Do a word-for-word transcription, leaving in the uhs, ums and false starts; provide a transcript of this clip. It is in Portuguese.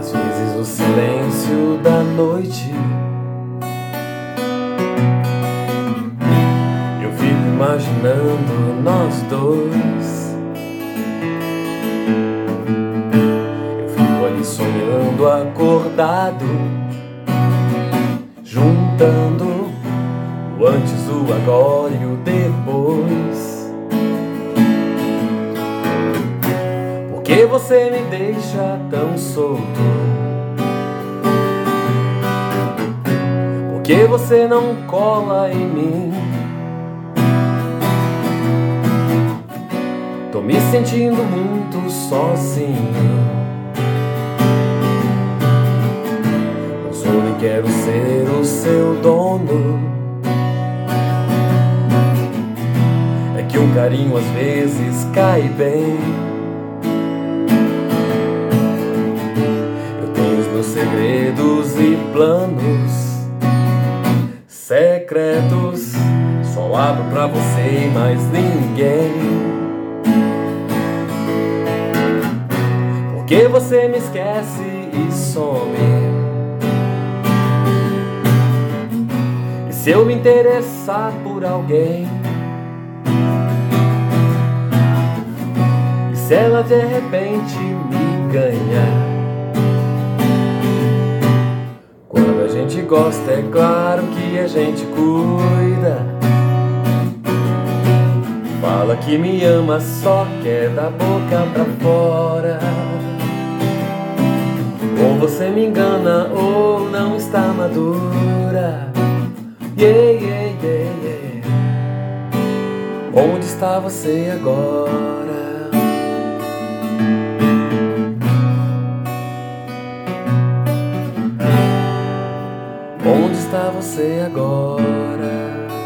Às vezes o silêncio da noite eu fico imaginando nós dois. Eu fico ali sonhando acordado, juntando o antes, o agora e o depois. Por que você me deixa tão solto? Por que você não cola em mim? Tô me sentindo muito sozinho. Não sou nem quero ser o seu dono. É que um carinho às vezes cai bem. Segredos e planos secretos só abro pra você e mais ninguém. Por que você me esquece e some? E se eu me interessar por alguém? E se ela de repente me ganhar? Quando a gente gosta, é claro que a gente cuida. Fala que me ama, só quer da boca pra fora. Ou você me engana, ou não está madura. Yeah, yeah, yeah, yeah. Onde está você agora? Onde está você agora?